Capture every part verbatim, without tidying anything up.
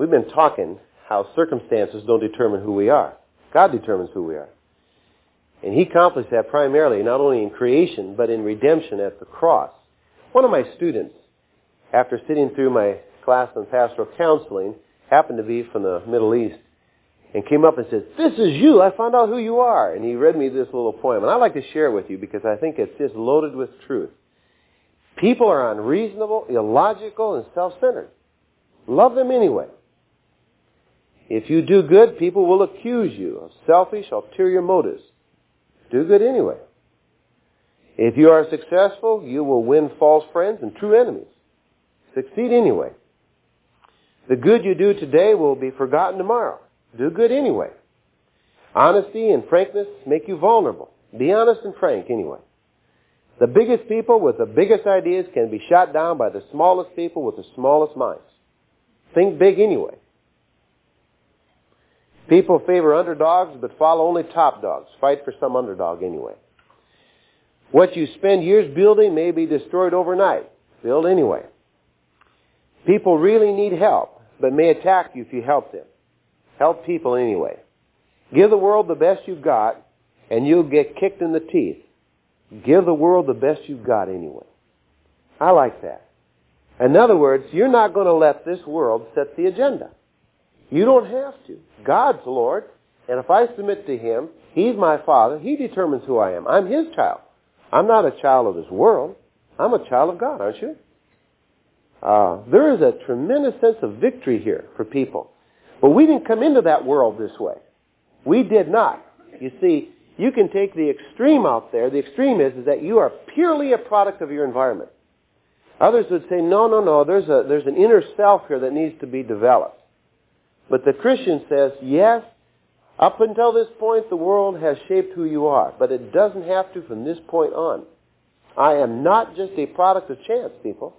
we've been talking how circumstances don't determine who we are. God determines who we are. And He accomplished that primarily not only in creation, but in redemption at the cross. One of my students, after sitting through my class on pastoral counseling, happened to be from the Middle East, and came up and said, "This is you. I found out who you are." And he read me this little poem. And I'd like to share it with you because I think it's just loaded with truth. People are unreasonable, illogical, and self-centered. Love them anyway. If you do good, people will accuse you of selfish, ulterior motives. Do good anyway. If you are successful, you will win false friends and true enemies. Succeed anyway. The good you do today will be forgotten tomorrow. Do good anyway. Honesty and frankness make you vulnerable. Be honest and frank anyway. The biggest people with the biggest ideas can be shot down by the smallest people with the smallest minds. Think big anyway. People favor underdogs but follow only top dogs. Fight for some underdog anyway. What you spend years building may be destroyed overnight. Build anyway. People really need help, but may attack you if you help them. Help people anyway. Give the world the best you've got, and you'll get kicked in the teeth. Give the world the best you've got anyway. I like that. In other words, you're not going to let this world set the agenda. You don't have to. God's Lord, and if I submit to Him, He's my Father. He determines who I am. I'm His child. I'm not a child of this world. I'm a child of God, aren't you? Uh, there is a tremendous sense of victory here for people. But we didn't come into that world this way. We did not. You see, you can take the extreme out there. The extreme is, is that you are purely a product of your environment. Others would say, no, no, no, there's a there's an inner self here that needs to be developed. But the Christian says, yes, up until this point the world has shaped who you are. But it doesn't have to from this point on. I am not just a product of chance, people.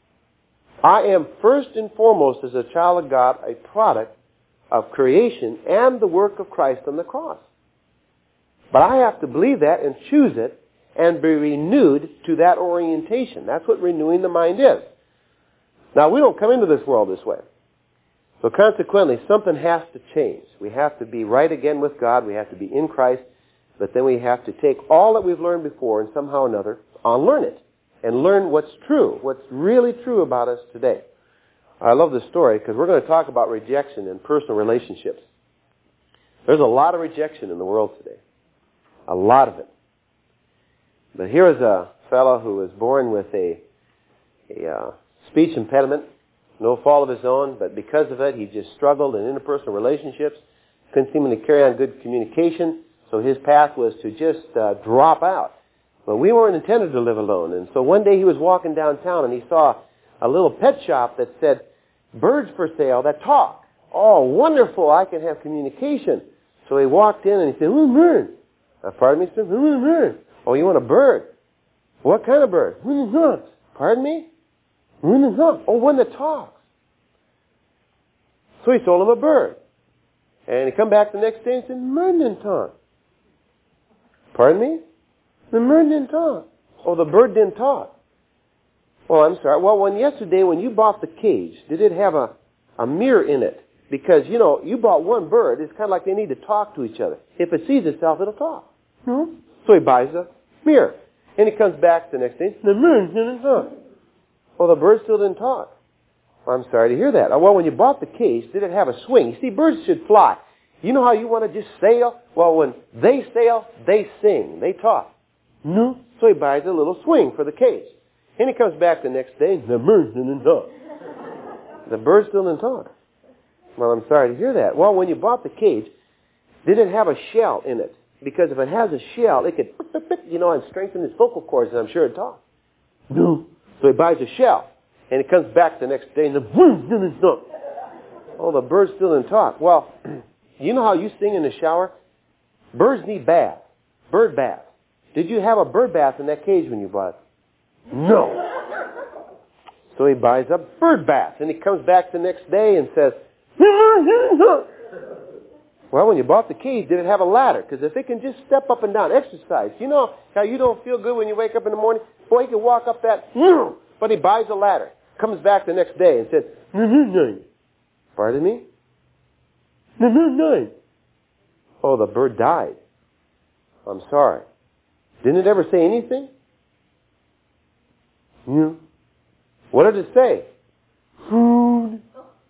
I am first and foremost, as a child of God, a product of creation and the work of Christ on the cross. But I have to believe that and choose it and be renewed to that orientation. That's what renewing the mind is. Now, we don't come into this world this way. So consequently, something has to change. We have to be right again with God. We have to be in Christ. But then we have to take all that we've learned before and somehow or another unlearn it. And learn what's true, what's really true about us today. I love this story because we're going to talk about rejection in personal relationships. There's a lot of rejection in the world today. A lot of it. But here is a fellow who was born with a, a uh, speech impediment, no fault of his own, but because of it he just struggled in interpersonal relationships, couldn't seem to carry on good communication, so his path was to just uh, drop out. But we weren't intended to live alone. And so one day he was walking downtown and he saw a little pet shop that said, birds for sale that talk. Oh, wonderful, I can have communication. So he walked in and he said, "Oh, bird." Uh, pardon me, sir? "Oh, bird." "Oh, you want a bird? What kind of bird?" "Pardon me?" "Oh, one that talks." So he sold him a bird. And he come back the next day and said, "Bird didn't talk." "Pardon me?" "The bird didn't talk." "Oh, the bird didn't talk." "Oh, I'm sorry. Well, when yesterday when you bought the cage, did it have a, a mirror in it? Because, you know, you bought one bird. It's kind of like they need to talk to each other. If it sees itself, it'll talk." "No." So he buys a mirror. And he comes back the next day. "The bird didn't talk." "Well, the bird still didn't talk." "Well, I'm sorry to hear that." "Oh, well, when you bought the cage, did it have a swing? You see, birds should fly. You know how you want to just sail? Well, when they sail, they sing. They talk." "No." So he buys a little swing for the cage. And he comes back the next day, and the bird didn't talk. The bird still didn't talk. "Well, I'm sorry to hear that." "Well, when you bought the cage, did it have a shell in it? Because if it has a shell, it could, you know, and strengthen its vocal cords, and I'm sure it'd talk." "No." So he buys a shell. And he comes back the next day, and the bird didn't talk. Oh, the bird still didn't talk. Well, you know how you sing in the shower? Birds need baths. Bird baths. Did you have a bird bath in that cage when you bought it? "No." So he buys a bird bath. And he comes back the next day and says, "Well, when you bought the cage, did it have a ladder? Because if it can just step up and down, exercise. You know how you don't feel good when you wake up in the morning? Boy, he can walk up that. But he buys a ladder. Comes back the next day and says, Pardon me? No, no, no. Oh, the bird died. I'm sorry. Didn't it ever say anything? Yeah. What did it say? Food.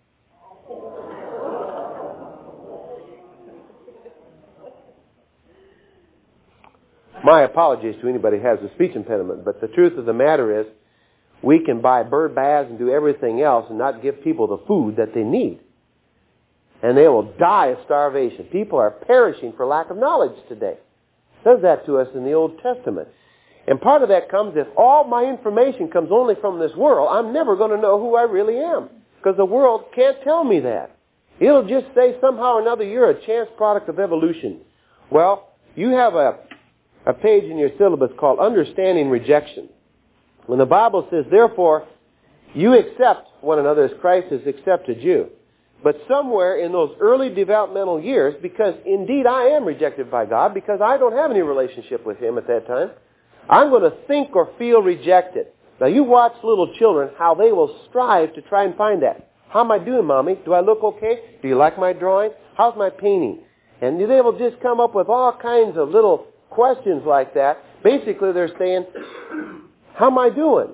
My apologies to anybody who has a speech impediment, but the truth of the matter is we can buy bird baths and do everything else and not give people the food that they need. And they will die of starvation. People are perishing for lack of knowledge today. It says that to us in the Old Testament. And part of that comes if all my information comes only from this world, I'm never going to know who I really am. Because the world can't tell me that. It'll just say somehow or another you're a chance product of evolution. Well, you have a, a page in your syllabus called Understanding Rejection. When the Bible says, therefore, you accept one another as Christ has accepted you. But somewhere in those early developmental years, because indeed I am rejected by God, because I don't have any relationship with Him at that time, I'm going to think or feel rejected. Now you watch little children, how they will strive to try and find that. How am I doing, Mommy? Do I look okay? Do you like my drawing? How's my painting? And they will just come up with all kinds of little questions like that. Basically they're saying, how am I doing?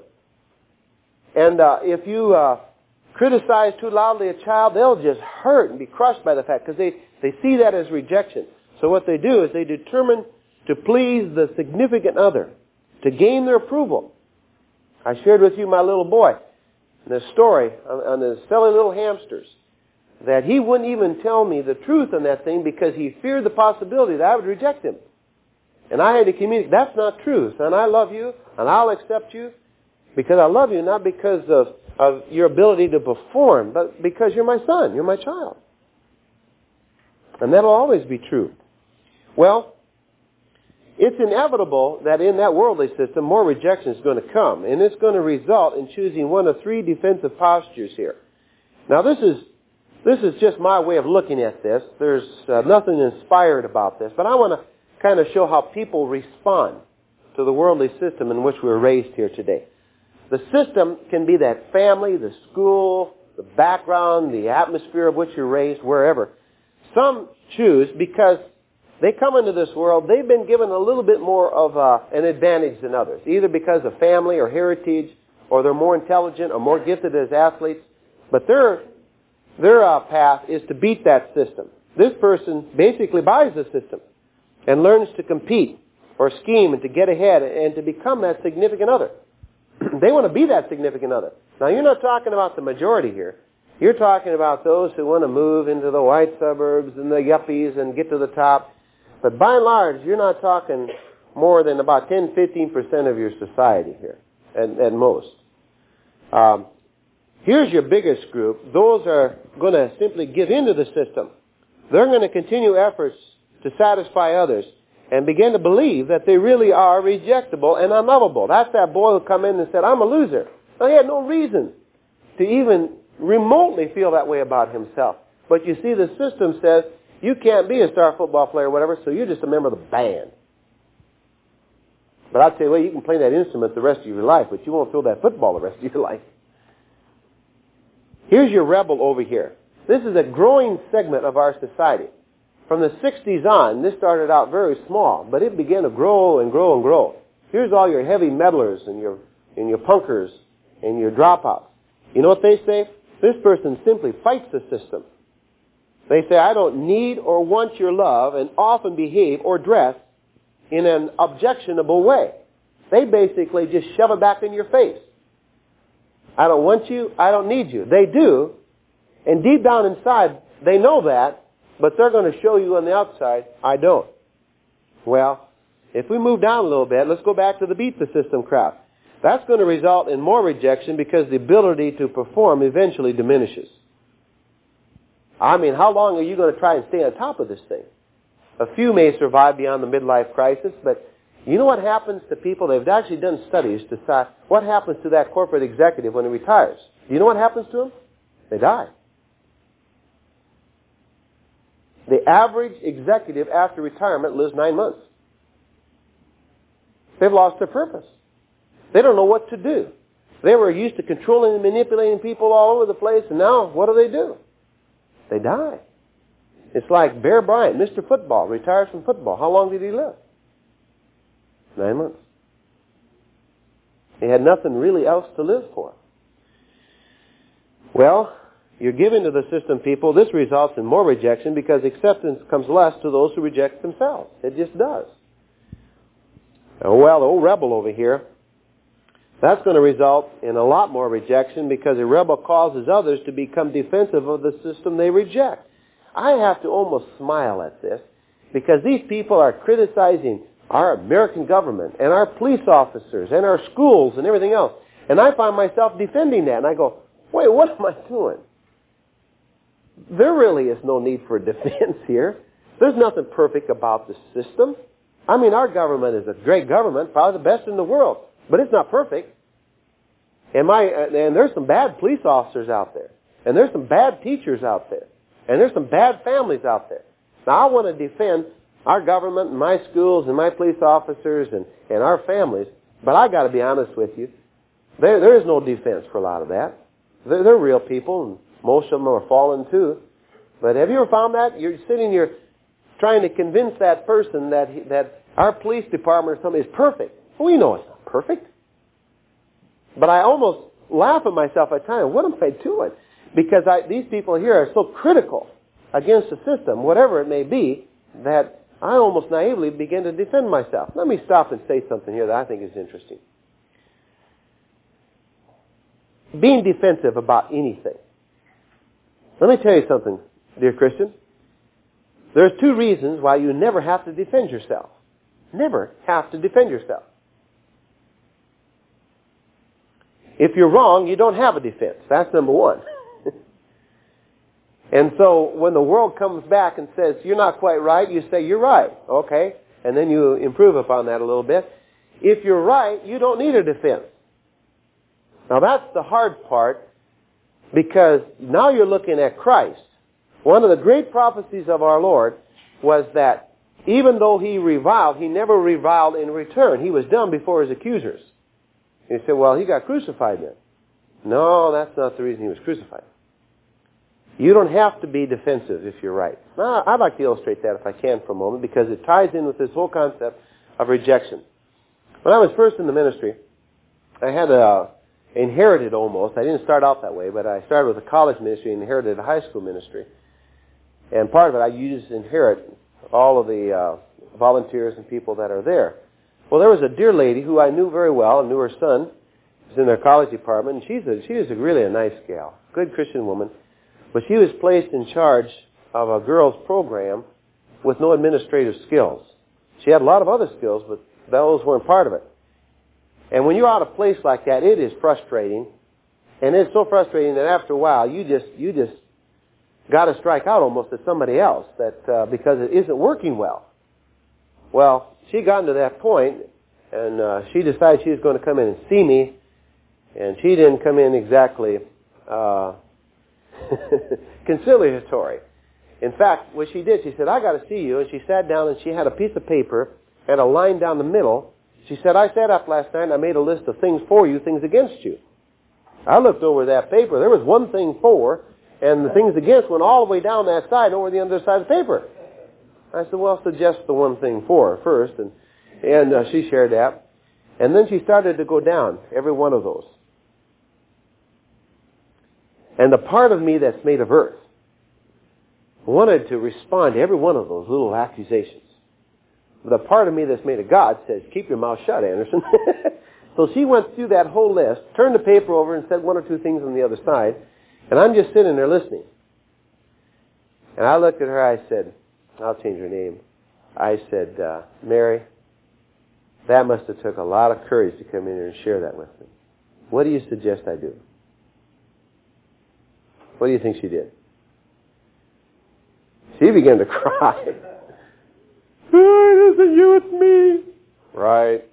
And uh, if you uh, criticize too loudly a child, they'll just hurt and be crushed by the fact, because they, they see that as rejection. So what they do is they determine to please the significant other, to gain their approval. I shared with you my little boy, the story on, on the selling little hamsters, that he wouldn't even tell me the truth on that thing because he feared the possibility that I would reject him. And I had to communicate, that's not true, son. I love you, and I'll accept you because I love you, not because of, of your ability to perform, but because you're my son, you're my child. And that'll always be true. Well, it's inevitable that in that worldly system, more rejection is going to come. And it's going to result in choosing one of three defensive postures here. Now, this is this is just my way of looking at this. There's uh, nothing inspired about this. But I want to kind of show how people respond to the worldly system in which we're raised here today. The system can be that family, the school, the background, the atmosphere of which you're raised, wherever. Some choose because they come into this world, they've been given a little bit more of uh, an advantage than others, either because of family or heritage, or they're more intelligent or more gifted as athletes. But their, their uh, path is to beat that system. This person basically buys the system and learns to compete or scheme and to get ahead and to become that significant other. They want to be that significant other. Now, you're not talking about the majority here. You're talking about those who want to move into the white suburbs and the yuppies and get to the top. But by and large, you're not talking more than about ten to fifteen percent of your society here, at, at most. Um, here's your biggest group. Those are going to simply give into the system. They're going to continue efforts to satisfy others and begin to believe that they really are rejectable and unlovable. That's that boy who come in and said, I'm a loser. Well, he had no reason to even remotely feel that way about himself. But you see, the system says, you can't be a star football player or whatever, so you're just a member of the band. But I'll tell you what, you can play that instrument the rest of your life, but you won't throw that football the rest of your life. Here's your rebel over here. This is a growing segment of our society. From the sixties on, this started out very small, but it began to grow and grow and grow. Here's all your heavy meddlers and your, and your punkers and your dropouts. You know what they say? This person simply fights the system. They say, I don't need or want your love, and often behave or dress in an objectionable way. They basically just shove it back in your face. I don't want you, I don't need you. They do, and deep down inside, they know that, but they're going to show you on the outside, I don't. Well, if we move down a little bit, let's go back to the beat the system crowd. That's going to result in more rejection because the ability to perform eventually diminishes. I mean, how long are you going to try and stay on top of this thing? A few may survive beyond the midlife crisis, but you know what happens to people? They've actually done studies to decide what happens to that corporate executive when he retires. Do you know what happens to them? They die. The average executive after retirement lives nine months. They've lost their purpose. They don't know what to do. They were used to controlling and manipulating people all over the place, and now what do they do? They die. It's like Bear Bryant, Mister Football, retires from football. How long did he live? Nine months. He had nothing really else to live for. Well, you're giving to the system, people. This results in more rejection because acceptance comes less to those who reject themselves. It just does. Oh, well, the old rebel over here, that's going to result in a lot more rejection because a rebel causes others to become defensive of the system they reject. I have to almost smile at this because these people are criticizing our American government and our police officers and our schools and everything else. And I find myself defending that. And I go, wait, what am I doing? There really is no need for defense here. There's nothing perfect about the system. I mean, our government is a great government, probably the best in the world, but it's not perfect. And my and there's some bad police officers out there, and there's some bad teachers out there, and there's some bad families out there. Now, I want to defend our government and my schools and my police officers and, and our families, but I got to be honest with you, there there is no defense for a lot of that. They're, they're real people, and most of them are fallen too. But have you ever found that? You're sitting here trying to convince that person that he, that our police department or something is perfect. We know it's not perfect. But I almost laugh at myself at times. What am I doing? Because I, these people here are so critical against the system, whatever it may be, that I almost naively begin to defend myself. Let me stop and say something here that I think is interesting. Being defensive about anything. Let me tell you something, dear Christian. There's two reasons why you never have to defend yourself. Never have to defend yourself. If you're wrong, you don't have a defense. That's number one. And so when the world comes back and says, you're not quite right, you say, you're right. Okay. And then you improve upon that a little bit. If you're right, you don't need a defense. Now that's the hard part, because now you're looking at Christ. One of the great prophecies of our Lord was that even though He reviled, He never reviled in return. He was dumb before His accusers. You say, well, He got crucified then. No, that's not the reason He was crucified. You don't have to be defensive if you're right. Now, I'd like to illustrate that if I can for a moment, because it ties in with this whole concept of rejection. When I was first in the ministry, I had a inherited almost. I didn't start out that way, but I started with a college ministry and inherited a high school ministry. And part of it, I used to inherit all of the uh, volunteers and people that are there. Well, there was a dear lady who I knew very well and knew her son. He was in their college department, and she's a, she was a really a nice gal, good Christian woman. But she was placed in charge of a girls' program with no administrative skills. She had a lot of other skills, but those weren't part of it. And when you're out of place like that, it is frustrating. And it's so frustrating that after a while, you just you just got to strike out almost at somebody else that uh, because it isn't working well. Well, she got to that point, and uh, she decided she was going to come in and see me, and she didn't come in exactly uh, conciliatory. In fact, what she did, she said, I got to see you, and she sat down and she had a piece of paper and a line down the middle. She said, I sat up last night and I made a list of things for you, things against you. I looked over that paper. There was one thing for, and the things against went all the way down that side over the other side of the paper. I said, well, suggest the one thing for first. And, and uh, she shared that. And then she started to go down every one of those. And the part of me that's made of earth wanted to respond to every one of those little accusations. The part of me that's made of God says, keep your mouth shut, Anderson. So she went through that whole list, turned the paper over, and said one or two things on the other side. And I'm just sitting there listening. And I looked at her, I said, I'll change her name. I said, uh, Mary, that must have took a lot of courage to come in here and share that with me. What do you suggest I do? What do you think she did? She began to cry. Oh, it isn't you, it's me. Right.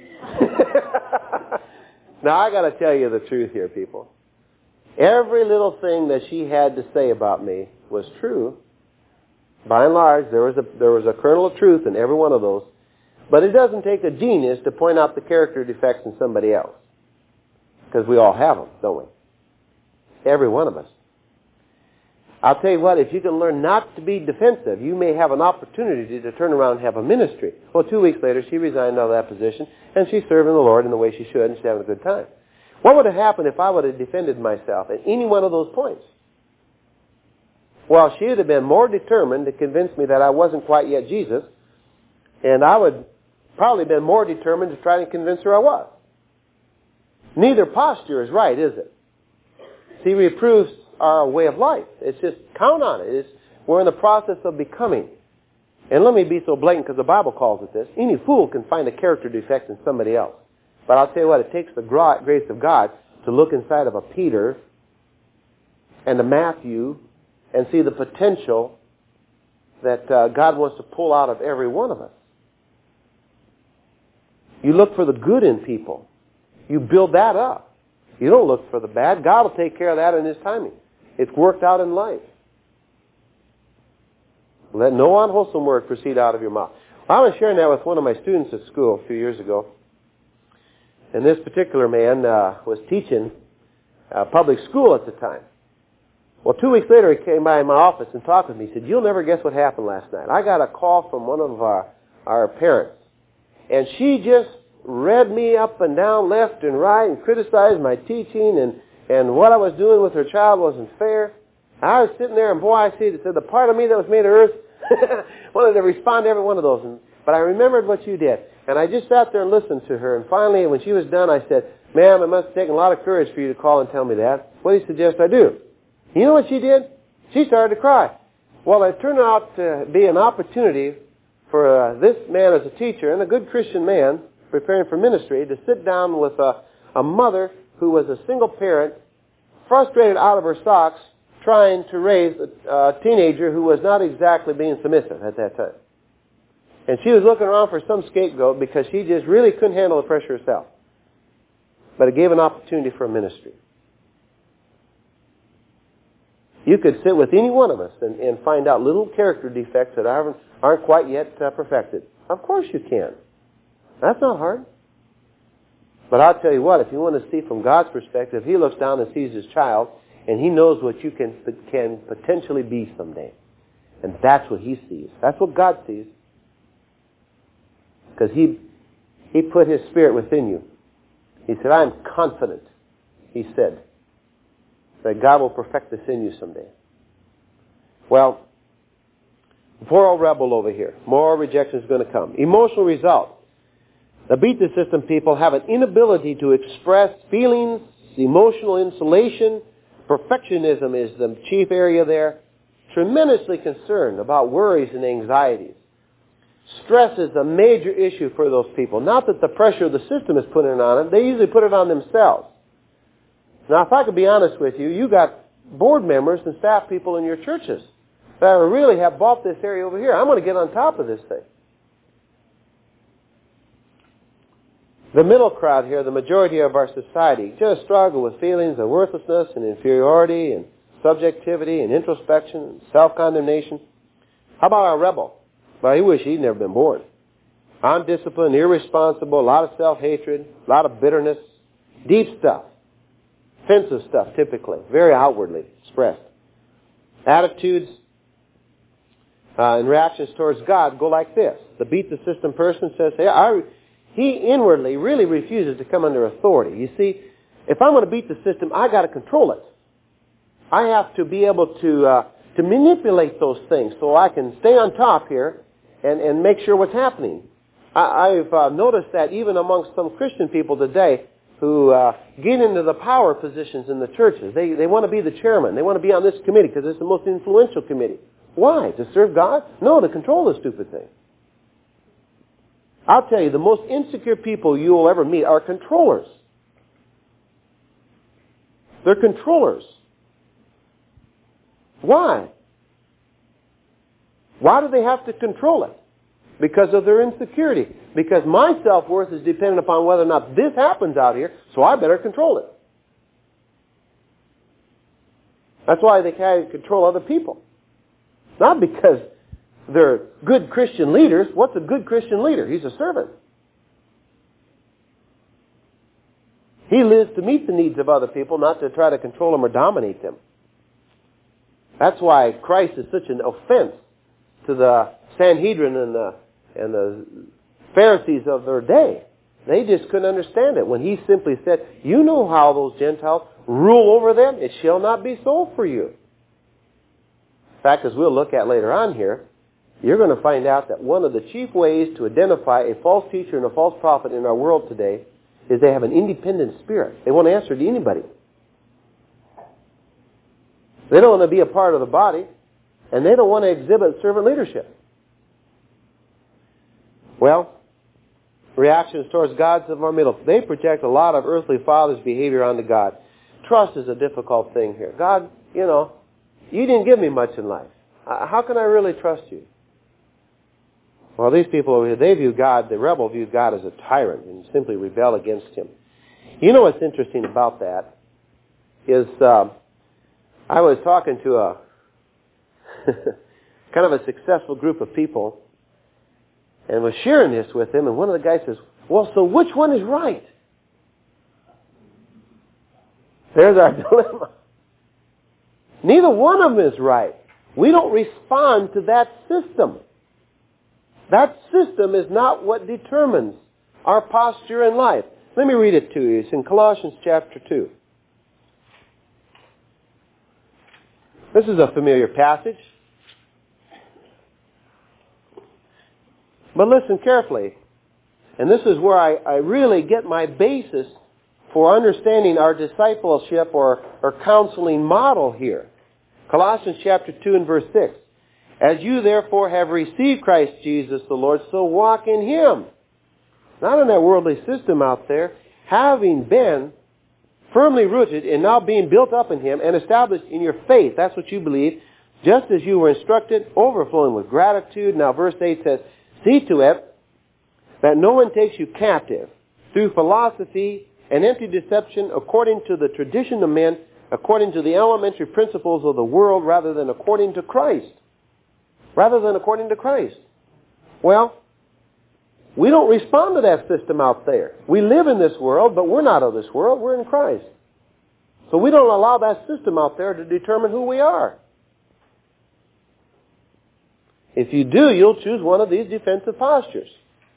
Now, I got to tell you the truth here, people. Every little thing that she had to say about me was true. By and large, there was a there was a kernel of truth in every one of those. But it doesn't take a genius to point out the character defects in somebody else. Because we all have them, don't we? Every one of us. I'll tell you what, if you can learn not to be defensive, you may have an opportunity to turn around and have a ministry. Well, two weeks later, she resigned out of that position, and she's serving the Lord in the way she should, and she's having a good time. What would have happened if I would have defended myself at any one of those points? Well, she would have been more determined to convince me that I wasn't quite yet Jesus, and I would probably been more determined to try to convince her I was. Neither posture is right, is it? See, reproofs are a way of life. It's just count on it. It's, we're in the process of becoming. And let me be so blatant because the Bible calls it this. Any fool can find a character defect in somebody else. But I'll tell you what, it takes the grace of God to look inside of a Peter and a Matthew and see the potential that uh, God wants to pull out of every one of us. You look for the good in people. You build that up. You don't look for the bad. God will take care of that in His timing. It's worked out in life. Let no unwholesome word proceed out of your mouth. I was sharing that with one of my students at school a few years ago. And this particular man uh, was teaching uh, public school at the time. Well, two weeks later, he came by my office and talked with me. He said, "You'll never guess what happened last night. I got a call from one of our, our parents. And she just read me up and down, left and right, and criticized my teaching, and, and what I was doing with her child wasn't fair. I was sitting there, and boy, I see it. It said, the part of me that was made of earth wanted to respond to every one of those. And, but I remembered what you did. And I just sat there and listened to her. And finally, when she was done, I said, "Ma'am, it must have taken a lot of courage for you to call and tell me that. What do you suggest I do?" You know what she did? She started to cry. Well, it turned out to be an opportunity for uh, this man as a teacher and a good Christian man preparing for ministry to sit down with a, a mother who was a single parent, frustrated out of her socks, trying to raise a, a teenager who was not exactly being submissive at that time. And she was looking around for some scapegoat because she just really couldn't handle the pressure herself. But it gave an opportunity for a ministry. You could sit with any one of us and, and find out little character defects that aren't, aren't quite yet uh, perfected. Of course you can. That's not hard. But I'll tell you what, if you want to see from God's perspective, He looks down and sees His child, and He knows what you can, can potentially be someday. And that's what He sees. That's what God sees. Because He, He put His Spirit within you. He said, "I am confident," He said, "that God will perfect this in you someday." Well, poor old rebel over here. More rejection is going to come. Emotional result. The beat the system people have an inability to express feelings, emotional insulation. Perfectionism is the chief area there. Tremendously concerned about worries and anxieties. Stress is a major issue for those people. Not that the pressure of the system is putting it on them. They usually put it on themselves. Now, if I could be honest with you, you got board members and staff people in your churches that really have bought this area over here. I'm going to get on top of this thing. The middle crowd here, the majority of our society, just struggle with feelings of worthlessness and inferiority and subjectivity and introspection and self-condemnation. How about our rebel? Well, he wish he'd never been born. Undisciplined, irresponsible, a lot of self-hatred, a lot of bitterness, deep stuff. Offensive stuff, typically, very outwardly expressed. Attitudes uh, and reactions towards God go like this. The beat the system person says, hey, I, he inwardly really refuses to come under authority. You see, if I'm going to beat the system, I got to control it. I have to be able to uh, to manipulate those things so I can stay on top here and, and make sure what's happening. I, I've uh, noticed that even amongst some Christian people today, who uh, get into the power positions in the churches. They they want to be the chairman. They want to be on this committee because it's the most influential committee. Why? To serve God? No, to control the stupid thing. I'll tell you, the most insecure people you will ever meet are controllers. They're controllers. Why? Why do they have to control it? Because of their insecurity. Because my self-worth is dependent upon whether or not this happens out here, so I better control it. That's why they can't control other people. Not because they're good Christian leaders. What's a good Christian leader? He's a servant. He lives to meet the needs of other people, not to try to control them or dominate them. That's why Christ is such an offense to the Sanhedrin and the, and the Pharisees of their day. They just couldn't understand it when he simply said, you know how those Gentiles rule over them. It shall not be so for you. In fact, as we'll look at later on here, you're going to find out that one of the chief ways to identify a false teacher and a false prophet in our world today is they have an independent spirit. They won't answer to anybody. They don't want to be a part of the body, and they don't want to exhibit servant leadership. Well, reactions towards gods of our middle. They project a lot of earthly fathers' behavior onto God. Trust is a difficult thing here. God, you know, you didn't give me much in life. How can I really trust you? Well, these people over here, they view God, the rebel views God as a tyrant and simply rebel against him. You know what's interesting about that is uh, I was talking to a kind of a successful group of people and was sharing this with them, and one of the guys says, well, so which one is right? There's our dilemma. Neither one of them is right. We don't respond to that system. That system is not what determines our posture in life. Let me read it to you. It's in Colossians chapter two. This is a familiar passage. But listen carefully. And this is where I, I really get my basis for understanding our discipleship or, or counseling model here. Colossians chapter two and verse six. As you therefore have received Christ Jesus the Lord, so walk in Him. Not in that worldly system out there. Having been firmly rooted and now being built up in Him and established in your faith. That's what you believe. Just as you were instructed, overflowing with gratitude. Now verse eight says, see to it that no one takes you captive through philosophy and empty deception according to the tradition of men, according to the elementary principles of the world, rather than according to Christ. Rather than according to Christ. Well, we don't respond to that system out there. We live in this world, but we're not of this world. We're in Christ. So we don't allow that system out there to determine who we are. If you do, you'll choose one of these defensive postures.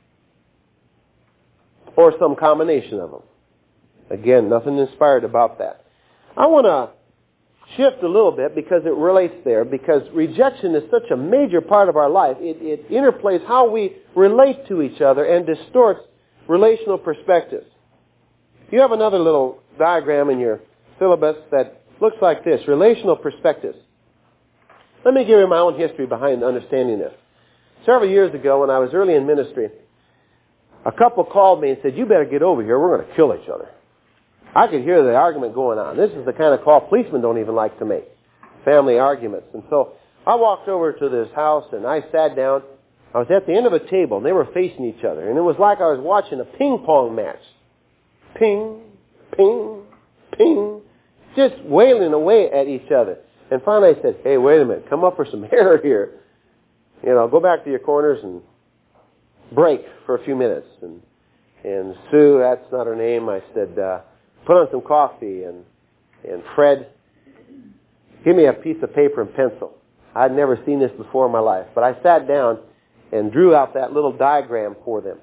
Or some combination of them. Again, nothing inspired about that. I want to shift a little bit because it relates there, because rejection is such a major part of our life. It, it interplays how we relate to each other and distorts relational perspectives. You have another little diagram in your syllabus that looks like this, relational perspectives. Let me give you my own history behind understanding this. Several years ago, when I was early in ministry, a couple called me and said, you better get over here, we're going to kill each other. I could hear the argument going on. This is the kind of call policemen don't even like to make. Family arguments. And so I walked over to this house and I sat down. I was at the end of a table and they were facing each other. And it was like I was watching a ping pong match. Ping, ping, ping. Just wailing away at each other. And finally I said, hey, wait a minute. Come up for some air here. You know, go back to your corners and break for a few minutes. And, and Sue, that's not her name, I said, uh, put on some coffee, and and Fred, give me a piece of paper and pencil. I'd never seen this before in my life. But I sat down and drew out that little diagram for them.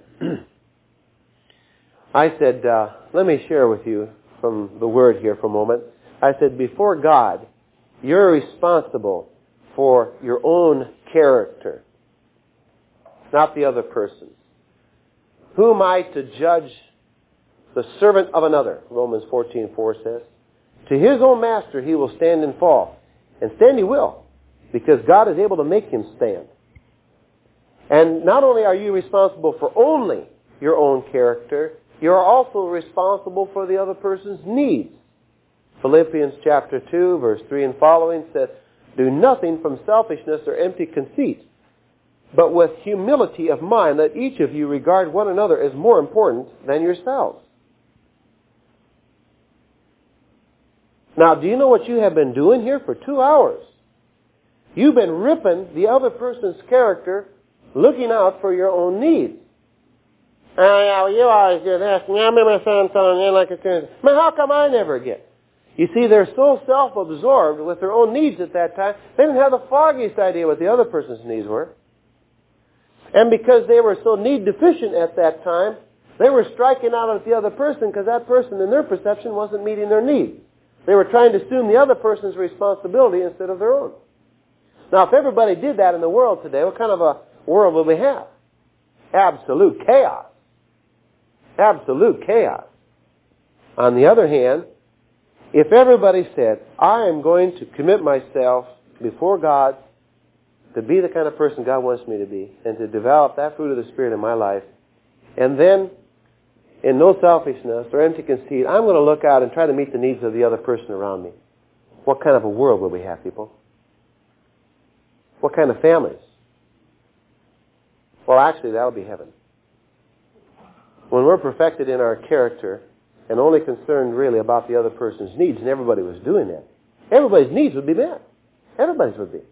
I said, uh, let me share with you from the Word here for a moment. I said, before God, you're responsible for your own character, not the other person's. Who am I to judge the servant of another? Romans fourteen four says. To his own master he will stand and fall. And stand he will, because God is able to make him stand. And not only are you responsible for only your own character, you are also responsible for the other person's needs. Philippians chapter two, verse three and following says, do nothing from selfishness or empty conceit, but with humility of mind, let each of you regard one another as more important than yourselves. Now, do you know what you have been doing here for two hours? You've been ripping the other person's character, looking out for your own needs. Oh, yeah, well, you always do this. And I remember so-and-so, and you like it. Man, how come I never get? You see, they're so self-absorbed with their own needs at that time, they didn't have the foggiest idea what the other person's needs were. And because they were so need deficient at that time, they were striking out at the other person because that person, in their perception, wasn't meeting their needs. They were trying to assume the other person's responsibility instead of their own. Now, if everybody did that in the world today, what kind of a world will we have? Absolute chaos. Absolute chaos. On the other hand, if everybody said, I am going to commit myself before God to be the kind of person God wants me to be and to develop that fruit of the Spirit in my life, and then in no selfishness or empty conceit, I'm going to look out and try to meet the needs of the other person around me. What kind of a world will we have, people? What kind of families? Well, actually, that'll be heaven. When we're perfected in our character and only concerned really about the other person's needs, and everybody was doing that, everybody's needs would be met. Everybody's would be.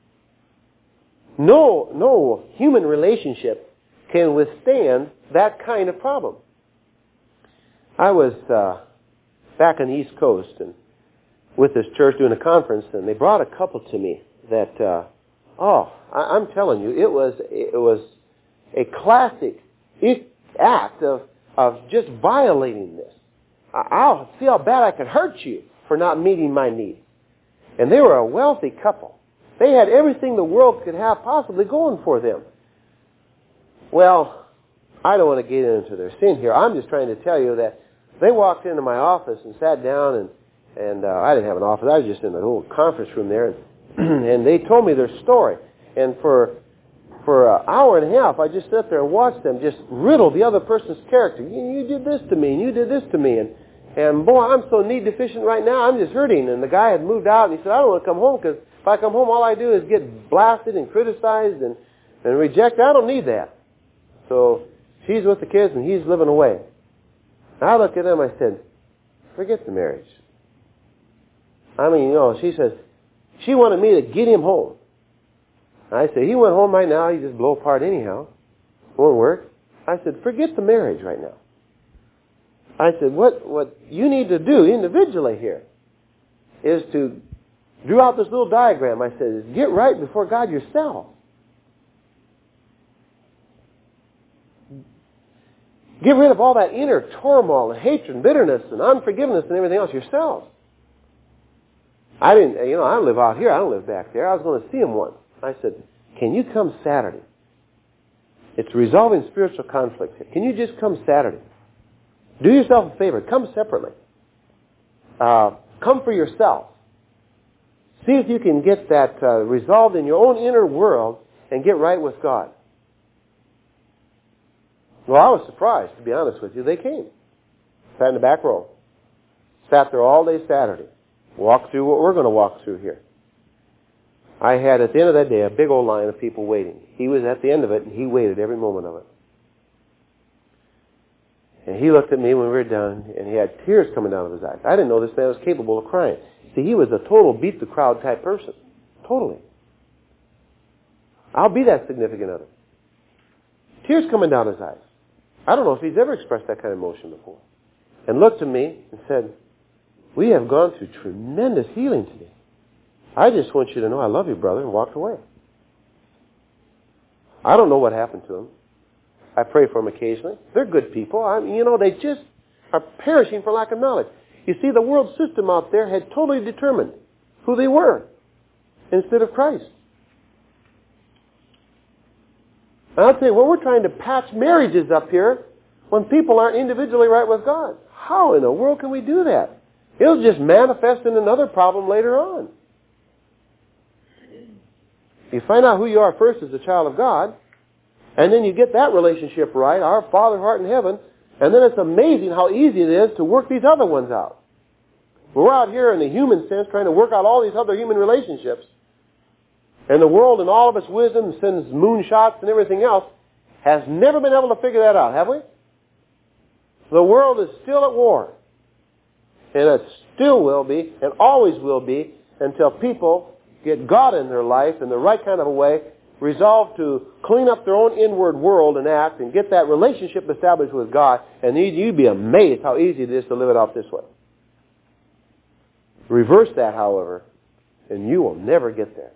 No, no human relationship can withstand that kind of problem. I was uh, back on the East Coast and with this church doing a conference, and they brought a couple to me that, uh, oh, I, I'm telling you, it was it was a classic act of of just violating this. I, I'll see how bad I could hurt you for not meeting my needs. And they were a wealthy couple. They had everything the world could have possibly going for them. Well, I don't want to get into their sin here. I'm just trying to tell you that they walked into my office and sat down, and and uh, I didn't have an office. I was just in the little conference room there, and, and they told me their story. And for for an hour and a half, I just sat there and watched them just riddle the other person's character. You, you did this to me, and you did this to me, and and boy, I'm so need deficient right now. I'm just hurting. And the guy had moved out, and he said, I don't want to come home because if I come home, all I do is get blasted and criticized and and rejected. I don't need that. So she's with the kids, and he's living away. And I looked at him, I said, forget the marriage. I mean, you know, she says, she wanted me to get him home. I said, he went home right now, he just blow apart anyhow. Won't work. I said, forget the marriage right now. I said, what, what you need to do individually here is to draw out this little diagram. I said, is get right before God yourself. Get rid of all that inner turmoil and hatred and bitterness and unforgiveness and everything else yourself. I didn't, you know, I live out here. I don't live back there. I was going to see him once. I said, can you come Saturday? It's resolving spiritual conflict here. Can you just come Saturday? Do yourself a favor. Come separately. Uh, come for yourself. See if you can get that uh, resolved in your own inner world and get right with God. Well, I was surprised, to be honest with you. They came. Sat in the back row. Sat there all day Saturday. Walked through what we're going to walk through here. I had, at the end of that day, a big old line of people waiting. He was at the end of it, and he waited every moment of it. And he looked at me when we were done, and he had tears coming down of his eyes. I didn't know this man was capable of crying. See, he was a total beat-the-crowd type person. Totally. I'll be that significant other. Tears coming down his eyes. I don't know if he's ever expressed that kind of emotion before. And looked at me and said, we have gone through tremendous healing today. I just want you to know I love you, brother, and walked away. I don't know what happened to him. I pray for them occasionally. They're good people. I mean, you know, they just are perishing for lack of knowledge. You see, the world system out there had totally determined who they were instead of Christ. And I'll tell you, when we're trying to patch marriages up here, when people aren't individually right with God, how in the world can we do that? It'll just manifest in another problem later on. You find out who you are first as a child of God, and then you get that relationship right, our Father who art in heaven, and then it's amazing how easy it is to work these other ones out. We're out here in the human sense trying to work out all these other human relationships. And the world, in all of its wisdom, sends moonshots and everything else, has never been able to figure that out, have we? The world is still at war. And it still will be, and always will be, until people get God in their life in the right kind of a way, resolve to clean up their own inward world and act and get that relationship established with God, and you'd be amazed how easy it is to live it out this way. Reverse that, however, and you will never get there.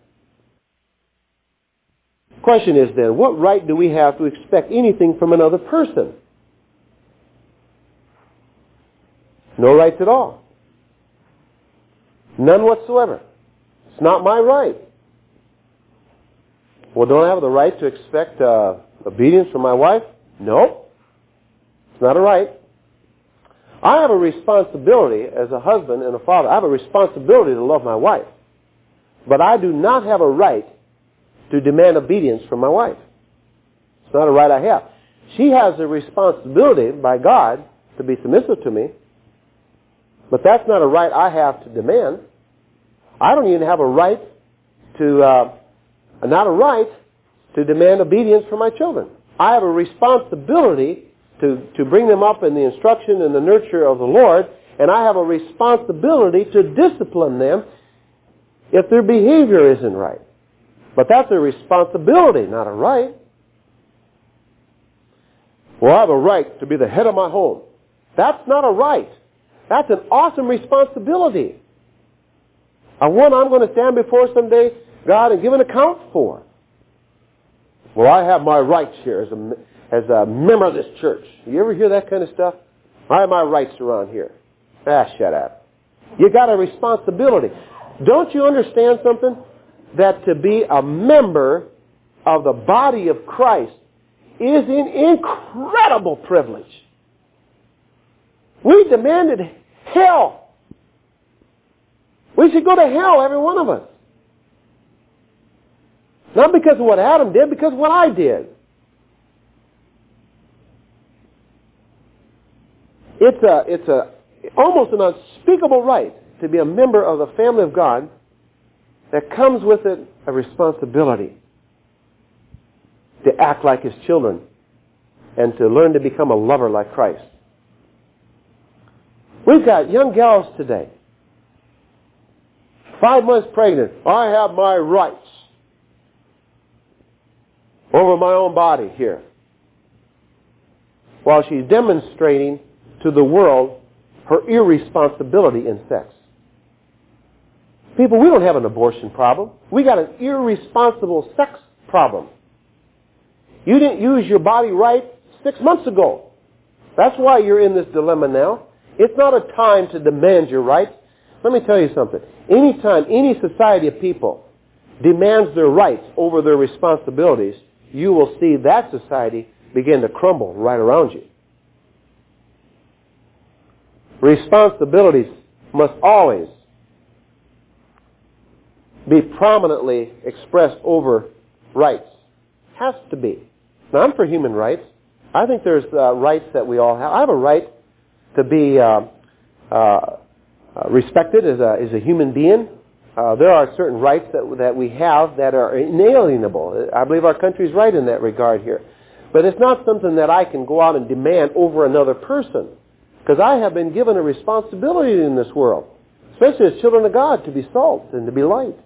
Question is then, what right do we have to expect anything from another person? No rights at all. None whatsoever. It's not my right. Well, don't I have the right to expect uh, obedience from my wife? No. It's not a right. I have a responsibility as a husband and a father. I have a responsibility to love my wife. But I do not have a right to demand obedience from my wife. It's not a right I have. She has a responsibility by God to be submissive to me. But that's not a right I have to demand. I don't even have a right to, uh, not a right to demand obedience from my children. I have a responsibility to, to bring them up in the instruction and the nurture of the Lord, and I have a responsibility to discipline them if their behavior isn't right. But that's a responsibility, not a right. Well, I have a right to be the head of my home. That's not a right. That's an awesome responsibility. A one I'm going to stand before someday, God, and give an account for. Well, I have my rights here as a, as a member of this church. You ever hear that kind of stuff? I have my rights around here. Ah, shut up. You got a responsibility. Don't you understand something? That to be a member of the body of Christ is an incredible privilege. We demanded hell. We should go to hell, every one of us. Not because of what Adam did, because of what I did. It's a, it's a, almost an unspeakable right to be a member of the family of God that comes with it a responsibility to act like His children and to learn to become a lover like Christ. We've got young gals today, five months pregnant. I have my rights over my own body here, while she's demonstrating to the world her irresponsibility in sex. People, we don't have an abortion problem. We got an irresponsible sex problem. You didn't use your body right six months ago. That's why you're in this dilemma now. It's not a time to demand your rights. Let me tell you something. Anytime any society of people demands their rights over their responsibilities, you will see that society begin to crumble right around you. Responsibilities must always be prominently expressed over rights. Has to be. Now, I'm for human rights. I think there's uh, rights that we all have. I have a right to be uh, uh, respected as a, as a human being. Uh, there are certain rights that, that we have that are inalienable. I believe our country's right in that regard here. But it's not something that I can go out and demand over another person. Because I have been given a responsibility in this world, especially as children of God, to be salt and to be light.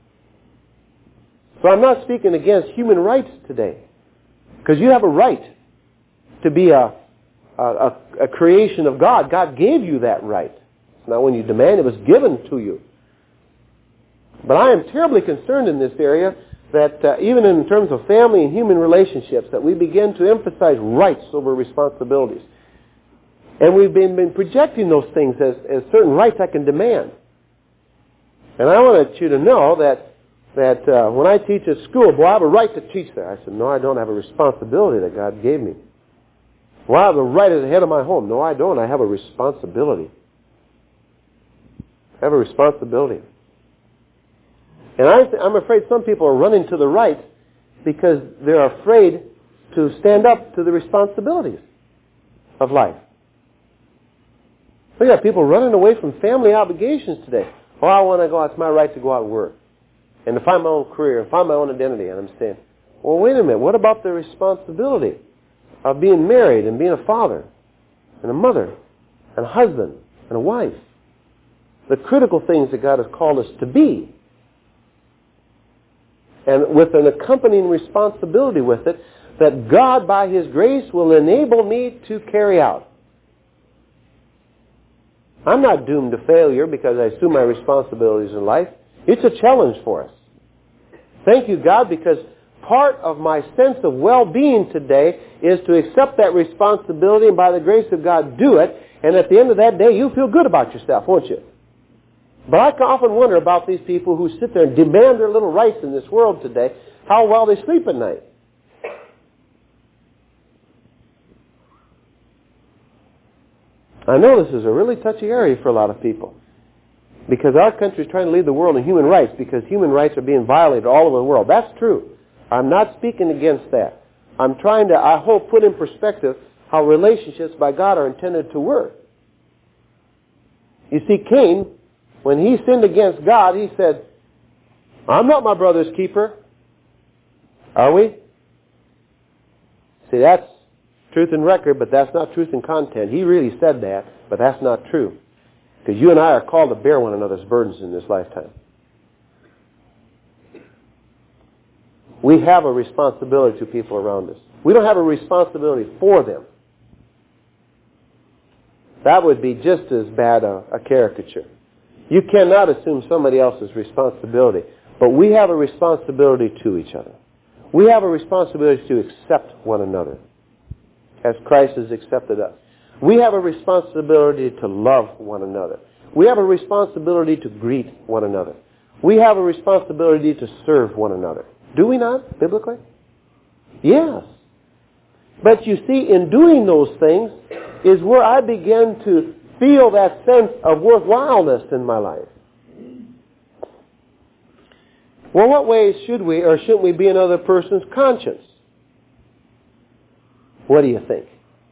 So I'm not speaking against human rights today. Because you have a right to be a, a, a creation of God. God gave you that right. It's not when you demand, it was given to you. But I am terribly concerned in this area that uh, even in terms of family and human relationships, that we begin to emphasize rights over responsibilities. And we've been, been projecting those things as, as certain rights I can demand. And I want you to know that that uh, when I teach at school, boy, I have a right to teach there. I said, no, I don't have a responsibility that God gave me. Well, I have a right as the head of my home. No, I don't. I have a responsibility. I have a responsibility. And I th- I'm afraid some people are running to the right because they're afraid to stand up to the responsibilities of life. We got people running away from family obligations today. Oh, I want to go out. It's my right to go out and work. And to find my own career, and find my own identity. And I'm saying, well, wait a minute. What about the responsibility of being married and being a father and a mother and a husband and a wife? The critical things that God has called us to be. And with an accompanying responsibility with it that God, by His grace, will enable me to carry out. I'm not doomed to failure because I assume my responsibilities in life. It's a challenge for us. Thank you, God, because part of my sense of well-being today is to accept that responsibility and by the grace of God do it. And at the end of that day, you feel good about yourself, won't you? But I often wonder about these people who sit there and demand their little rights in this world today, how well they sleep at night. I know this is a really touchy area for a lot of people because our country is trying to lead the world in human rights because human rights are being violated all over the world. That's true. I'm not speaking against that. I'm trying to, I hope, put in perspective how relationships by God are intended to work. You see, Cain, when he sinned against God, he said, I'm not my brother's keeper. Are we? See, that's truth in record, but that's not truth in content. He really said that, but that's not true. Because you and I are called to bear one another's burdens in this lifetime. We have a responsibility to people around us. We don't have a responsibility for them. That would be just as bad a, a caricature. You cannot assume somebody else's responsibility, but we have a responsibility to each other. We have a responsibility to accept one another as Christ has accepted us. We have a responsibility to love one another. We have a responsibility to greet one another. We have a responsibility to serve one another. Do we not, biblically? Yes. But you see, in doing those things is where I begin to feel that sense of worthwhileness in my life. Well, what ways should we or shouldn't we be another person's conscience? What do you think?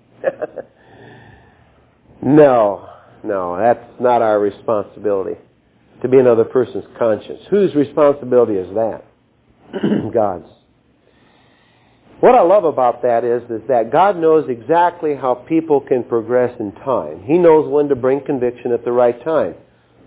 No, no, that's not our responsibility to be another person's conscience. Whose responsibility is that? God's. What I love about that is, is that God knows exactly how people can progress in time. He knows when to bring conviction at the right time.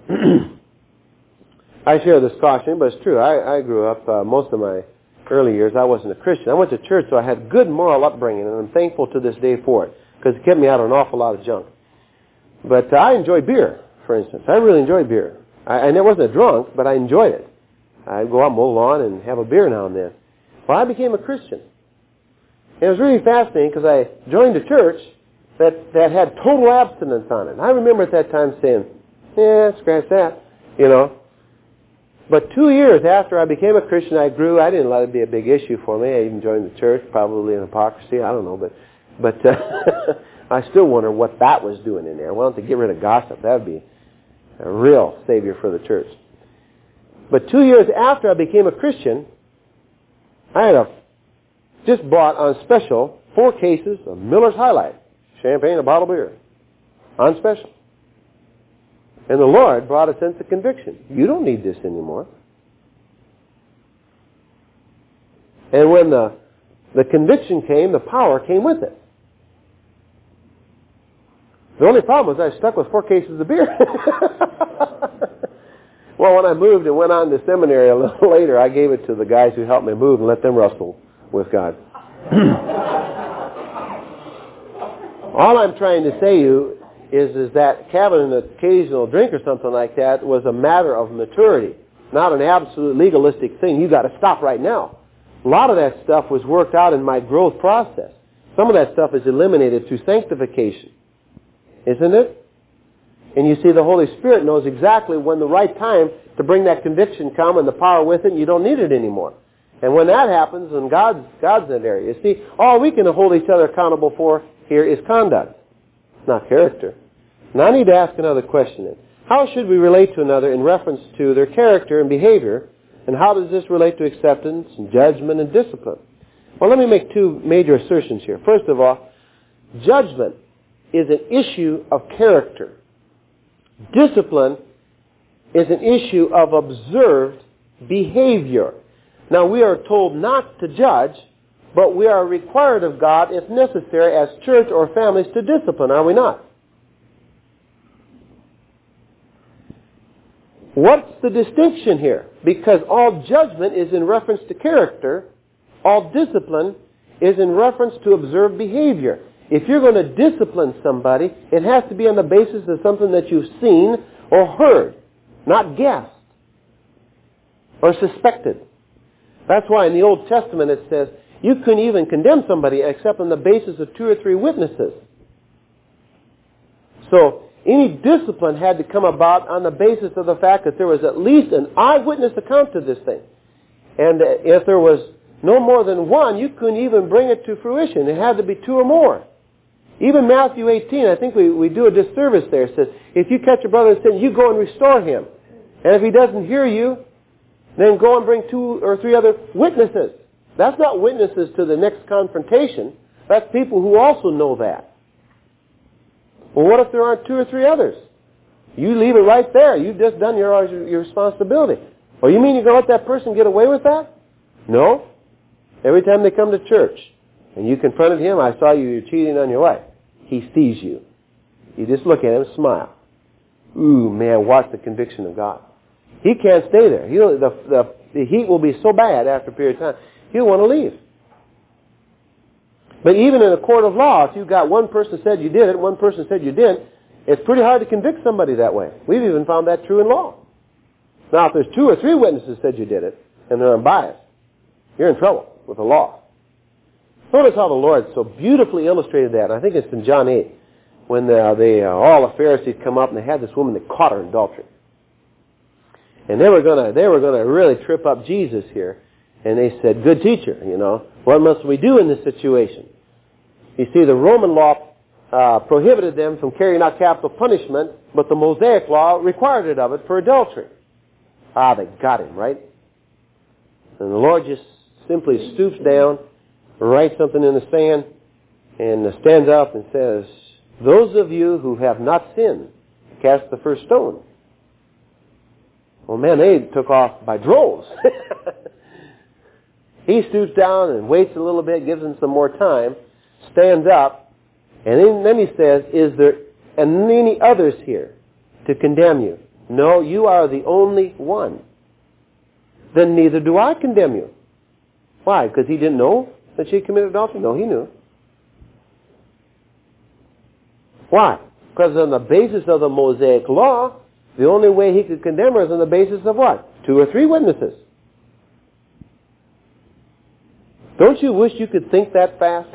I share this caution, but it's true. I, I grew up, uh, most of my early years, I wasn't a Christian. I went to church, so I had good moral upbringing, and I'm thankful to this day for it, because it kept me out of an awful lot of junk. But uh, I enjoy beer, for instance. I really enjoy beer. I, I never wasn't a drunk, but I enjoyed it. I'd go out and mow the lawn and have a beer now and then. Well, I became a Christian. And it was really fascinating because I joined a church that, that had total abstinence on it. And I remember at that time saying, yeah, scratch that, you know. But two years after I became a Christian, I grew. I didn't let it be a big issue for me. I even joined the church, probably in hypocrisy. I don't know. But but uh, I still wonder what that was doing in there. Why don't they get rid of gossip? That would be a real savior for the church. But two years after I became a Christian, I had a, just bought on special four cases of Miller's High Life, champagne, a bottle of beer, on special. And the Lord brought a sense of conviction. You don't need this anymore. And when the, the conviction came, the power came with it. The only problem was I stuck with four cases of beer. Well, when I moved and went on to seminary a little later, I gave it to the guys who helped me move and let them wrestle with God. All I'm trying to say to you is, is that having an occasional drink or something like that was a matter of maturity, not an absolute legalistic thing. You got to stop right now. A lot of that stuff was worked out in my growth process. Some of that stuff is eliminated through sanctification, isn't it? And you see, the Holy Spirit knows exactly when the right time to bring that conviction come and the power with it, and you don't need it anymore. And when that happens, then God's, God's in that area. You see, all we can hold each other accountable for here is conduct, not character. Now I need to ask another question then. How should we relate to another in reference to their character and behavior, and how does this relate to acceptance and judgment and discipline? Well, let me make two major assertions here. First of all, judgment is an issue of character. Discipline is an issue of observed behavior. Now, we are told not to judge, but we are required of God, if necessary, as church or families, to discipline, are we not? What's the distinction here? Because all judgment is in reference to character, all discipline is in reference to observed behavior. if you're going to discipline somebody, it has to be on the basis of something that you've seen or heard, not guessed or suspected. That's why in the Old Testament it says you couldn't even condemn somebody except on the basis of two or three witnesses. So any discipline had to come about on the basis of the fact that there was at least an eyewitness account to this thing. And if there was no more than one, you couldn't even bring it to fruition. It had to be two or more. Even Matthew eighteen, I think we, we do a disservice there. It says, if you catch a brother in sin, you go and restore him. And if he doesn't hear you, then go and bring two or three other witnesses. That's not witnesses to the next confrontation. That's people who also know that. Well, what if there aren't two or three others? You leave it right there. You've just done your, your responsibility. Well, you mean you're going to let that person get away with that? No. Every time they come to church and you confronted him, I saw you, you're cheating on your wife. He sees you. You just look at him and smile. Ooh, man, watch the conviction of God. He can't stay there. He'll, the, the, the heat will be so bad after a period of time, he'll want to leave. But even in a court of law, if you've got one person said you did it, one person said you didn't, it's pretty hard to convict somebody that way. We've even found that true in law. Now, if there's two or three witnesses said you did it, and they're unbiased, you're in trouble with the law. Notice how the Lord so beautifully illustrated that. I think it's in John eight, when the, the, uh, all the Pharisees come up and they had this woman that caught her in adultery. And they were gonna they were gonna really trip up Jesus here. And they said, good teacher, you know, what must we do in this situation? You see, the Roman law uh, prohibited them from carrying out capital punishment, but the Mosaic law required it of it for adultery. Ah, they got him, right? And the Lord just simply stoops down, writes something in the sand, and stands up and says, those of you who have not sinned, cast the first stone. Well, man, they took off by droves. He stoops down and waits a little bit, gives them some more time, stands up, and then he says, is there any others here to condemn you? No, you are the only one. Then neither do I condemn you. Why? Because he didn't know that she committed adultery? No, he knew. Why? Because on the basis of the Mosaic law, the only way he could condemn her is on the basis of what? Two or three witnesses. Don't you wish you could think that fast?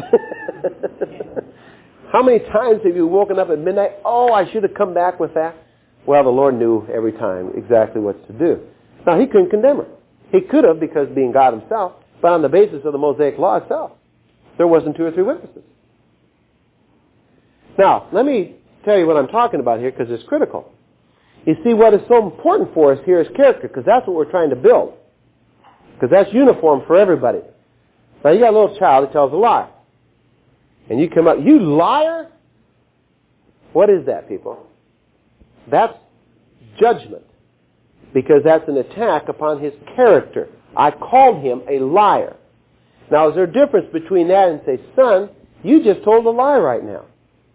How many times have you woken up at midnight? Oh, I should have come back with that. Well, the Lord knew every time exactly what to do. Now, he couldn't condemn her. He could have, because being God himself, but on the basis of the Mosaic law itself, there wasn't two or three witnesses. Now, let me tell you what I'm talking about here, because it's critical. You see, what is so important for us here is character, because that's what we're trying to build. Because that's uniform for everybody. Now, you got a little child that tells a lie. And you come up, you liar? What is that, people? That's judgment. Because that's an attack upon his character. I called him a liar. Now, is there a difference between that and say, son, you just told a lie right now?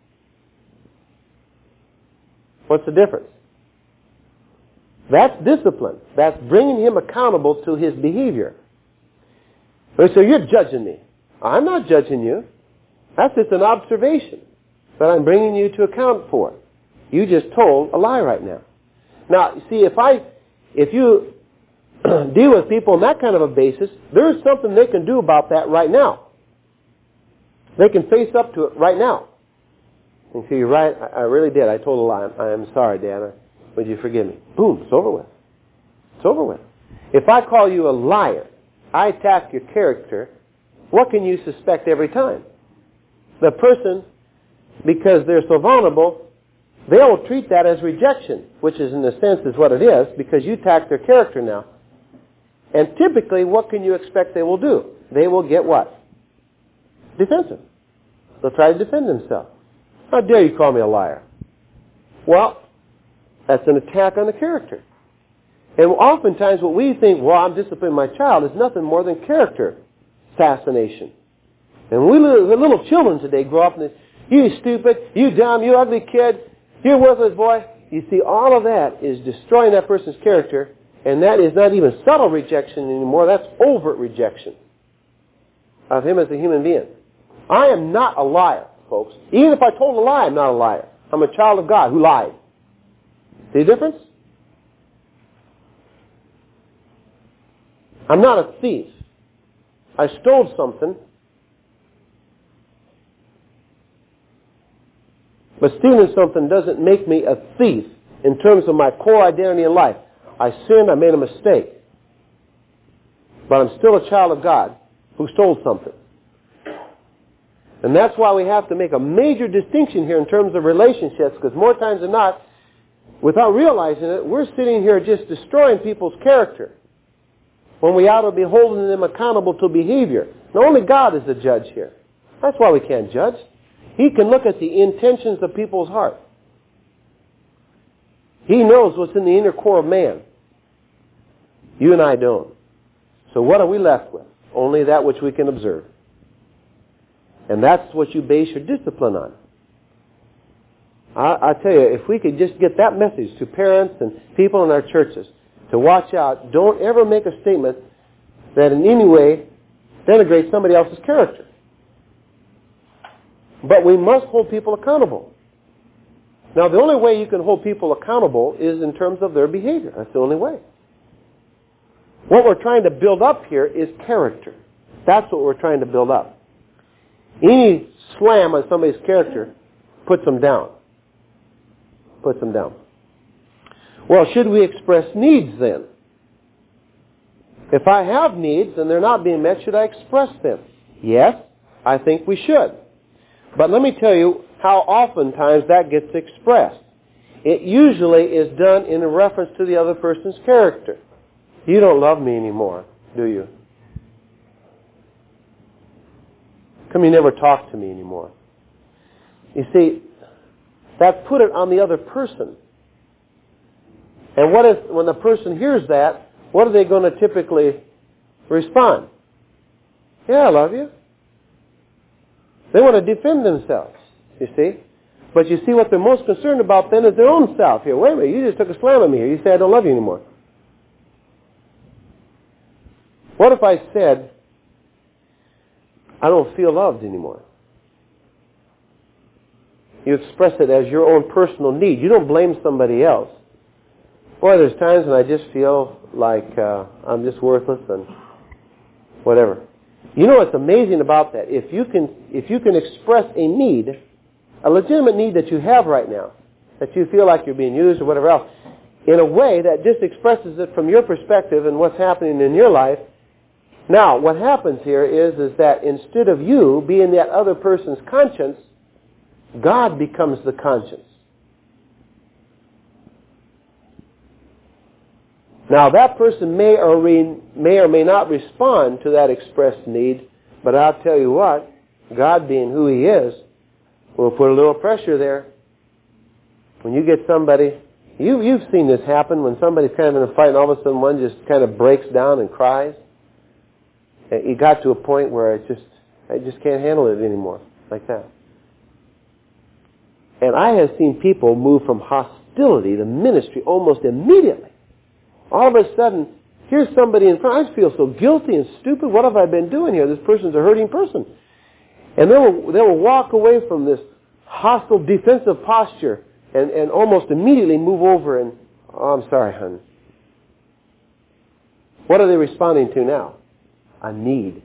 What's the difference? That's discipline. That's bringing him accountable to his behavior. So you're judging me. I'm not judging you. That's just an observation that I'm bringing you to account for. You just told a lie right now. Now, see, if I, if you deal with people on that kind of a basis, there's something they can do about that right now. They can face up to it right now. And say, you're right, I really did. I told a lie. I am sorry, Dad. Would you forgive me? Boom, it's over with. It's over with. If I call you a liar, I attack your character, what can you suspect every time? The person, because they're so vulnerable, they'll treat that as rejection, which is in a sense is what it is, because you attack their character now. And typically, what can you expect they will do? They will get what? Defensive. They'll try to defend themselves. How dare you call me a liar? Well, that's an attack on the character. And oftentimes what we think, well, I'm disciplining my child, is nothing more than character assassination. And we little, the little children today grow up and they, you stupid, you dumb, you ugly kid, you're worthless boy. You see, all of that is destroying that person's character, and that is not even subtle rejection anymore. That's overt rejection of him as a human being. I am not a liar. folks. Even if I told a lie, I'm not a liar. I'm a child of God who lied. See the difference? I'm not a thief. I stole something. But stealing something doesn't make me a thief in terms of my core identity in life. I sinned, I made a mistake. But I'm still a child of God who stole something. And that's why we have to make a major distinction here in terms of relationships, because more times than not, without realizing it, we're sitting here just destroying people's character when we ought to be holding them accountable to behavior. And only God is the judge here. That's why we can't judge. He can look at the intentions of people's heart. He knows what's in the inner core of man. You and I don't. So what are we left with? Only that which we can observe. And that's what you base your discipline on. I, I tell you, if we could just get that message to parents and people in our churches to watch out, don't ever make a statement that in any way denigrates somebody else's character. But we must hold people accountable. Now, the only way you can hold people accountable is in terms of their behavior. That's the only way. What we're trying to build up here is character. That's what we're trying to build up. Any slam on somebody's character puts them down. Puts them down. Well, should we express needs then? If I have needs and they're not being met, should I express them? Yes, I think we should. But let me tell you how oftentimes that gets expressed. It usually is done in reference to the other person's character. You don't love me anymore, do you? Come, you never talk to me anymore. You see, that put it on the other person. And what if, when the person hears that, what are they going to typically respond? Yeah, I love you. They want to defend themselves, you see. But you see, what they're most concerned about then is their own self. Here, wait a minute, you just took a slam at me here. You say I don't love you anymore. What if I said, I don't feel loved anymore? You express it as your own personal need. You don't blame somebody else. Boy, there's times when I just feel like uh, I'm just worthless and whatever. You know what's amazing about that? If you can, if you can express a need, a legitimate need that you have right now, that you feel like you're being used or whatever else, in a way that just expresses it from your perspective and what's happening in your life. Now, what happens here is, is that instead of you being that other person's conscience, God becomes the conscience. Now, that person may or, re, may or may not respond to that expressed need, but I'll tell you what, God being who He is, will put a little pressure there. When you get somebody, you, you've seen this happen when somebody's kind of in a fight and all of a sudden one just kind of breaks down and cries. It got to a point where I just, I just can't handle it anymore, like that. And I have seen people move from hostility to ministry almost immediately. All of a sudden, here's somebody in front. I just feel so guilty and stupid. What have I been doing here? This person's a hurting person. And they will, they will walk away from this hostile defensive posture and, and almost immediately move over and, oh, I'm sorry, hon. What are they responding to now? A need.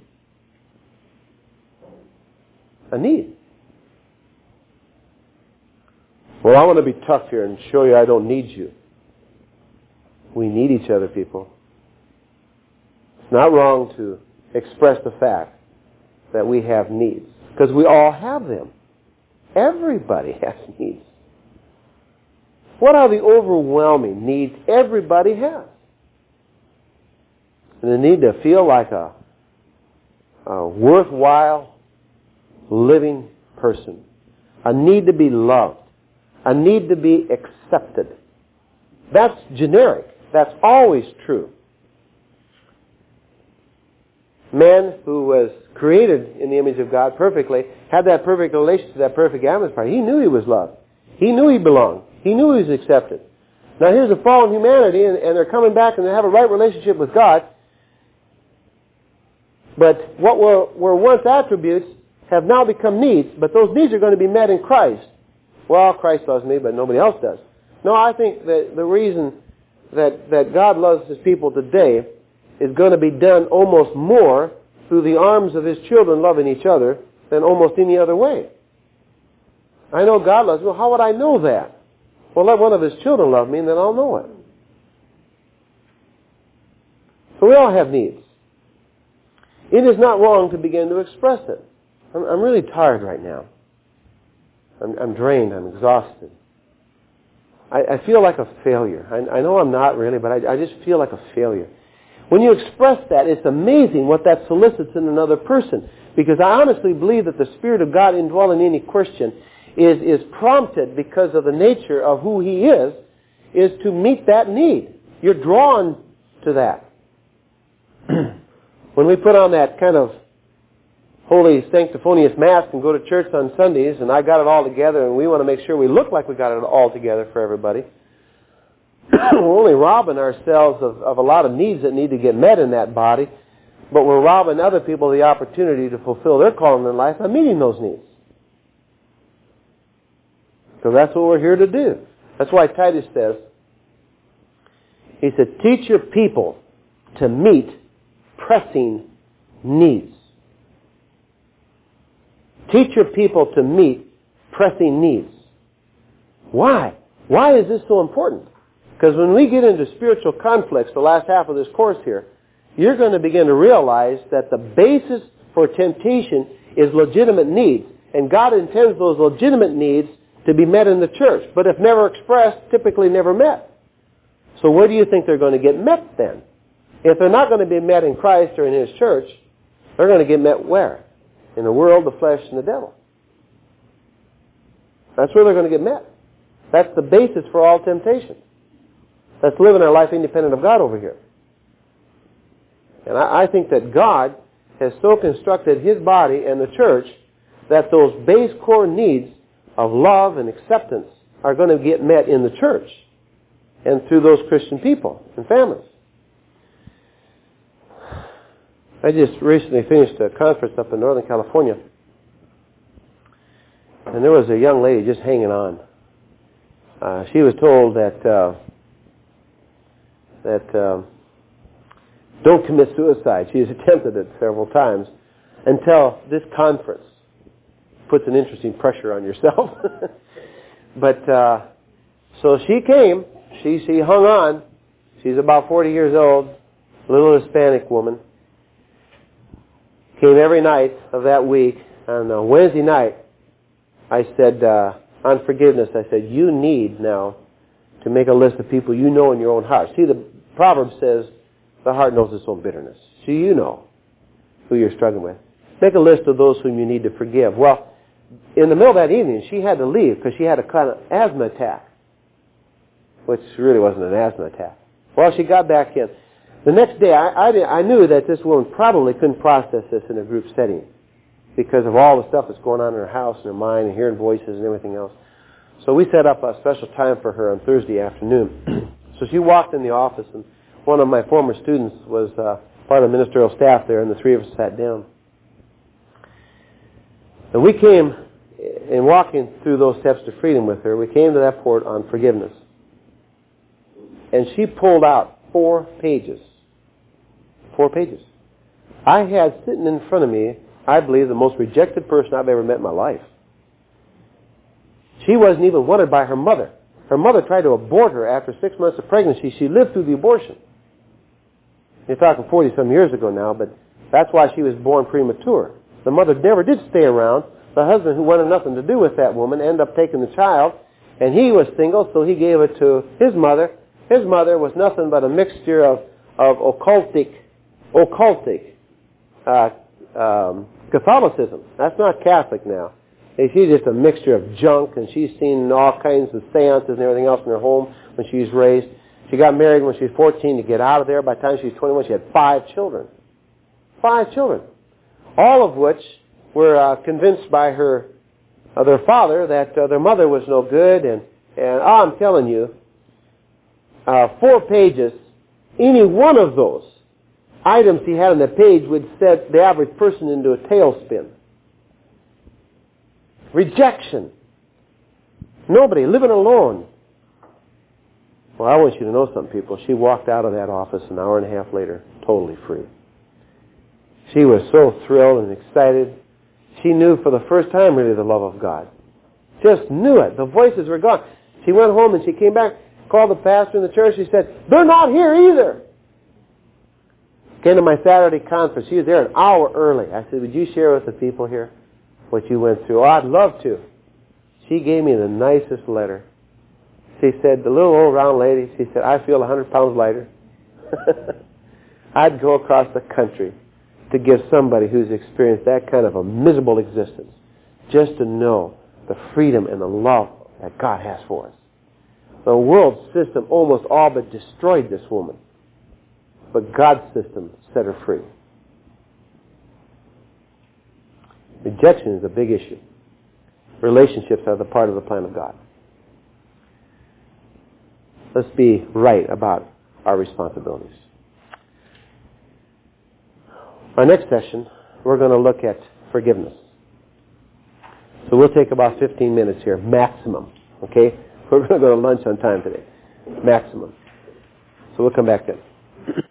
A need. Well, I want to be tough here and show you I don't need you. We need each other, people. It's not wrong to express the fact that we have needs, because we all have them. Everybody has needs. What are the overwhelming needs everybody has? And the need to feel like a, a worthwhile living person. A need to be loved. A need to be accepted. That's generic. That's always true. Man who was created in the image of God perfectly had that perfect relationship to that perfect atmosphere. He knew he was loved. He knew he belonged. He knew he was accepted. Now here's a fallen humanity, and, and they're coming back and they have a right relationship with God. But what were, were once attributes have now become needs, but those needs are going to be met in Christ. Well, Christ loves me, but nobody else does. No, I think that the reason that, that God loves His people today is going to be done almost more through the arms of His children loving each other than almost any other way. I know God loves me. Well, how would I know that? Well, let one of His children love me, and then I'll know it. So we all have needs. It is not wrong to begin to express it. I'm, I'm really tired right now. I'm, I'm drained. I'm exhausted. I, I feel like a failure. I, I know I'm not really, but I, I just feel like a failure. When you express that, it's amazing what that solicits in another person. Because I honestly believe that the Spirit of God indwelling any Christian is, is prompted because of the nature of who he is, is to meet that need. You're drawn to that. When we put on that kind of holy sanctimonious mask and go to church on Sundays, and I got it all together, and we want to make sure we look like we got it all together for everybody, we're only robbing ourselves of, of a lot of needs that need to get met in that body, but we're robbing other people the opportunity to fulfill their calling in life by meeting those needs. Because that's what we're here to do. That's why Titus says, he said, teach your people to meet pressing needs. Teach your people to meet pressing needs. Why? Why is this so important? Because when we get into spiritual conflicts, the last half of this course here, you're going to begin to realize that the basis for temptation is legitimate needs. And God intends those legitimate needs to be met in the church. But if never expressed, typically never met. So where do you think they're going to get met then? If they're not going to be met in Christ or in His church, they're going to get met where? In the world, the flesh, and the devil. That's where they're going to get met. That's the basis for all temptation. That's living our life independent of God over here. And I, I think that God has so constructed His body and the church that those base core needs of love and acceptance are going to get met in the church and through those Christian people and families. I just recently finished a conference up in Northern California, and there was a young lady just hanging on. Uh, she was told that uh, that uh, don't commit suicide. She has attempted it several times until this conference puts an interesting pressure on yourself. But uh, so she came. She she hung on. She's about forty years old, a little Hispanic woman. Came every night of that week. On uh, Wednesday night, I said, uh, on forgiveness, I said, you need now to make a list of people you know in your own heart. See, the proverb says, the heart knows its own bitterness. So you know who you're struggling with. Make a list of those whom you need to forgive. Well, in the middle of that evening, she had to leave because she had a kind of asthma attack, which really wasn't an asthma attack. Well, she got back in. The next day, I, I, I knew that this woman probably couldn't process this in a group setting because of all the stuff that's going on in her house and her mind and hearing voices and everything else. So we set up a special time for her on Thursday afternoon. So she walked in the office, and one of my former students was uh, part of the ministerial staff there, and the three of us sat down. And we came, in walking through those steps to freedom with her, we came to that part on forgiveness. And she pulled out four pages. Four pages. I had sitting in front of me, I believe, the most rejected person I've ever met in my life. She wasn't even wanted by her mother. Her mother tried to abort her after six months of pregnancy. She lived through the abortion. You're talking forty-some years ago now, but that's why she was born premature. The mother never did stay around. The husband, who wanted nothing to do with that woman, ended up taking the child, and he was single, so he gave it to his mother. His mother was nothing but a mixture of, of occultic, occultic uh, um, Catholicism. That's not Catholic now. She's just a mixture of junk, and she's seen all kinds of seances and everything else in her home when she was raised. She got married when she was fourteen to get out of there. By the time she was twenty-one, she had five children. Five children. All of which were uh, convinced by her, uh, their father that uh, their mother was no good. And, and oh, I'm telling you, uh, four pages, any one of those items he had on the page would set the average person into a tailspin. rejection. Nobody, living alone. Well, I want you to know something, people. She walked out of that office an hour and a half later, totally free. She was so thrilled and excited. She knew for the first time really the love of God. Just knew it. The voices were gone. She went home and she came back, called the pastor in the church. She said, they're not here either. Came to my Saturday conference. She was there an hour early. I said, would you share with the people here what you went through? Oh, I'd love to. She gave me the nicest letter. She said, the little old round lady, she said, I feel one hundred pounds lighter. I'd go across the country to give somebody who's experienced that kind of a miserable existence just to know the freedom and the love that God has for us. The world system almost all but destroyed this woman. But God's system set her free. Rejection is a big issue. Relationships are the part of the plan of God. Let's be right about our responsibilities. Our next session, we're going to look at forgiveness. So we'll take about fifteen minutes here, maximum. Okay? We're going to go to lunch on time today. Maximum. So we'll come back then.